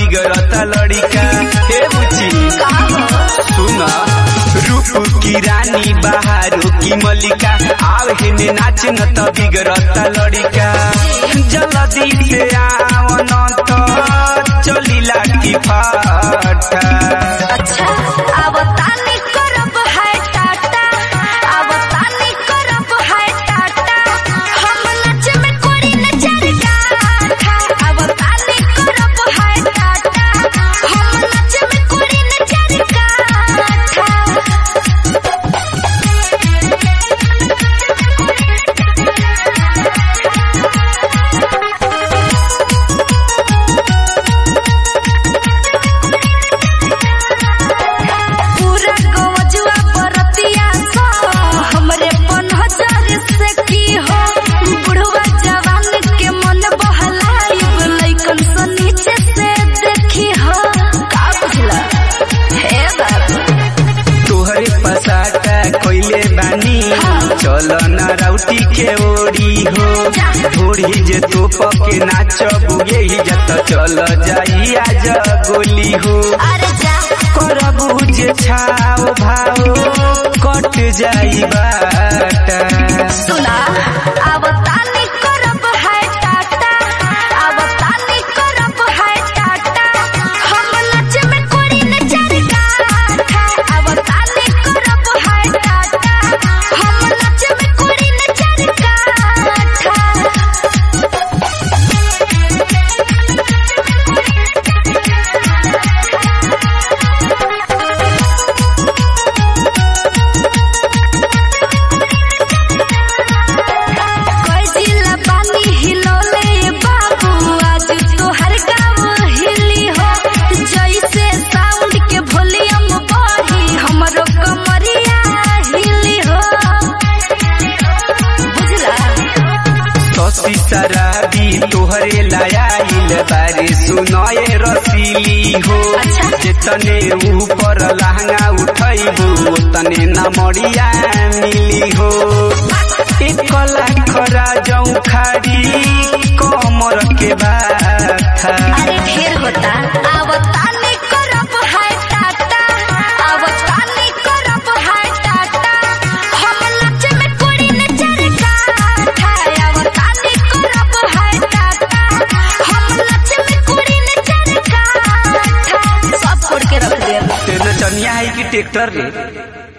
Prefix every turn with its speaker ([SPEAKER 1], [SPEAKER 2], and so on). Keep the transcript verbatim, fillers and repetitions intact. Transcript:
[SPEAKER 1] बिगड़ता लड़िका। हे बुची सुना, रूप की रानी बहारू की मलिका, आवे ने नाच न त बिगड़ता लड़िका। जल्दी से आओ न तो चली लाठी फाटा।
[SPEAKER 2] अच्छा अब तानी करब है टाटा, अब तानी करब है टाटा, हम नच में कोरी नचर गाथा। अब तानी करब है टाटा, हम नच में कोरी नचर गाथा।
[SPEAKER 1] कोइले बानी चल न राउटी के ओड़ी हो, थोड़ी जे तो पके नाचब यही जत चल जाई आज गोली हो। करबू जे छाओ भाओ कट जाई बाटा।
[SPEAKER 2] सुना अब तानी करब है टाटा, अब तानी करब है टाटा, हम नच में कोरी नचर गाथा। अब तानी करब है टाटा, हम नच में कोरी नचर गाथा।
[SPEAKER 1] शराबी तोहरे लायाइल बारे सुनए रसीली हो। जितने ऊपर लहंगा उठैबू तने नमरिया मिली हो। एक लाख राजौ खाड़ी कमर के बाथा।
[SPEAKER 2] अरे ढेर होता अब तानी करब है टाटा, अब तानी करब है टाटा, हम नच में कोरी नचर गाथा। अब तानी करब है टाटा, हम नच में कोरी नचर गाथा। सब फोड़ के रख दे।
[SPEAKER 1] तेरे नचनिया है कि ट्रैक्टर रे।